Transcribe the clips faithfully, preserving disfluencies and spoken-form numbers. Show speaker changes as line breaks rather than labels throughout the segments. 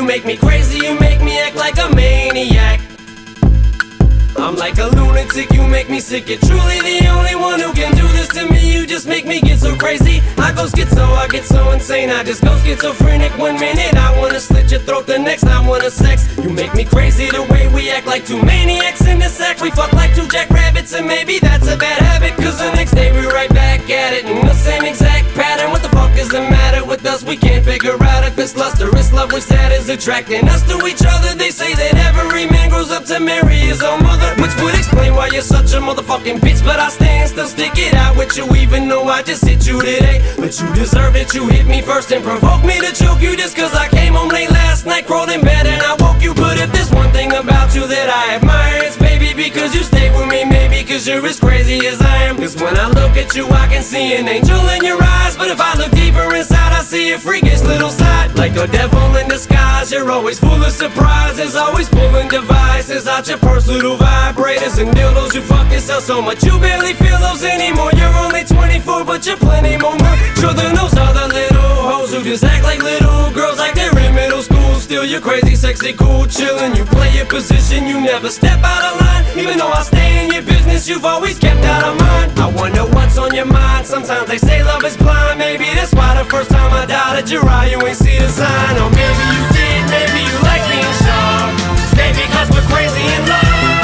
make me crazy, you make me act like a maniac. I'm like a lunatic, you make me sick. You're truly the only one who can do this to me. You just make me get so crazy. I go schizo, I get so insane. I just go schizophrenic. One minute I wanna slit your throat, the next I wanna sex. You make me crazy the way we act like two maniacs in the sack. We fuck like two jackrabbits, and maybe that's a bad habit, cause the next day we're right back at it in the same exact pattern. What the fuck is the matter with us? We can't figure out if it's lust or it's love, which that is attracting us to each other. They say that every man grows up to marry his own mother, which would explain why you're such a motherfucking bitch. But I stand still, stick it out with you, even though I just hit you today. But you deserve it, you hit me first and provoked me to choke you just cause I came home late last night, crawled in bed and I woke you. But if there's one thing about you that I admire, it's baby because you stay with me, maybe cause you're as crazy as I am. Cause when I look at you I can see an angel in your eyes, but if I look deeper inside I see a freakish little side. Like a devil in disguise, you're always full of surprises, always pulling devices out your purse, little vibrators and dildos. You fuck yourself so much you barely feel those anymore. You're only twenty-four but you're plenty more mature than those other little hoes who just act like little girls like they're in middle school. Still you're crazy, sexy, cool, chillin'. You play your position, you never step out of line. Even though I stay in your business, you've always kept out of mine. I wonder what's on your mind. Sometimes they say love is blind. Maybe that's why the first time I doubted your eye, you ain't see the sign. Or maybe you did, maybe you like being sharp. Maybe cause we're crazy in love.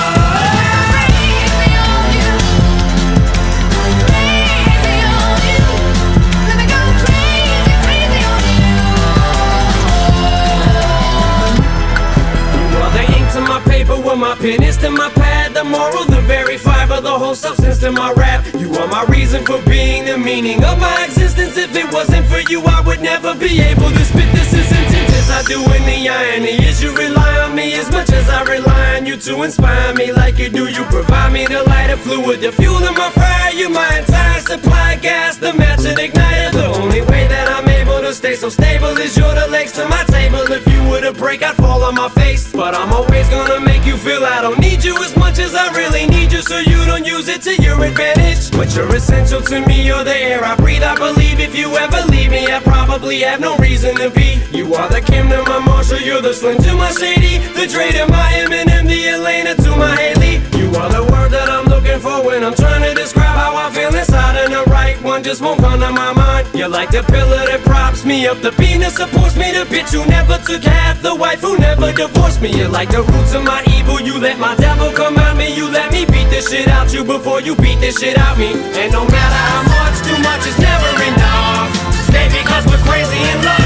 Well, my pen is to my pad, the moral, the very fiber, the whole substance to my rap. You are my reason for being, the meaning of my existence. If it wasn't for you, I would never be able to spit this as intense as I do. In the irony is you rely on me as much as I rely on you to inspire me like you do. You provide me the lighter fluid, the fuel in my fire. You my entire supply, gas, the match and igniter. The only way that I'm able to stay so stable is you're the legs to my table. If you were to break, I'd fall on my face, but I'm always gonna make you feel I don't need you as much as I really need you, so you don't use it to your advantage. But you're essential to me, you're the air I breathe. I believe if you ever leave me, I probably have no reason to be. You are the Kim to my Marshall, you're the Slim to my Shady, the Dre to my Eminem, the Elena to my Haley. You are the word that I'm looking for when I'm trying to describe how I feel inside, and the right one just won't come to my mind. You're like the pillar that props me up, the beam that supports me, the bitch who never took half, the wife who never divorced me. You're like the roots of my evil, you let my devil come out me. You let me beat this shit out you before you beat this shit out me. And no matter how much, too much is never enough. Baby, cause we're crazy in love.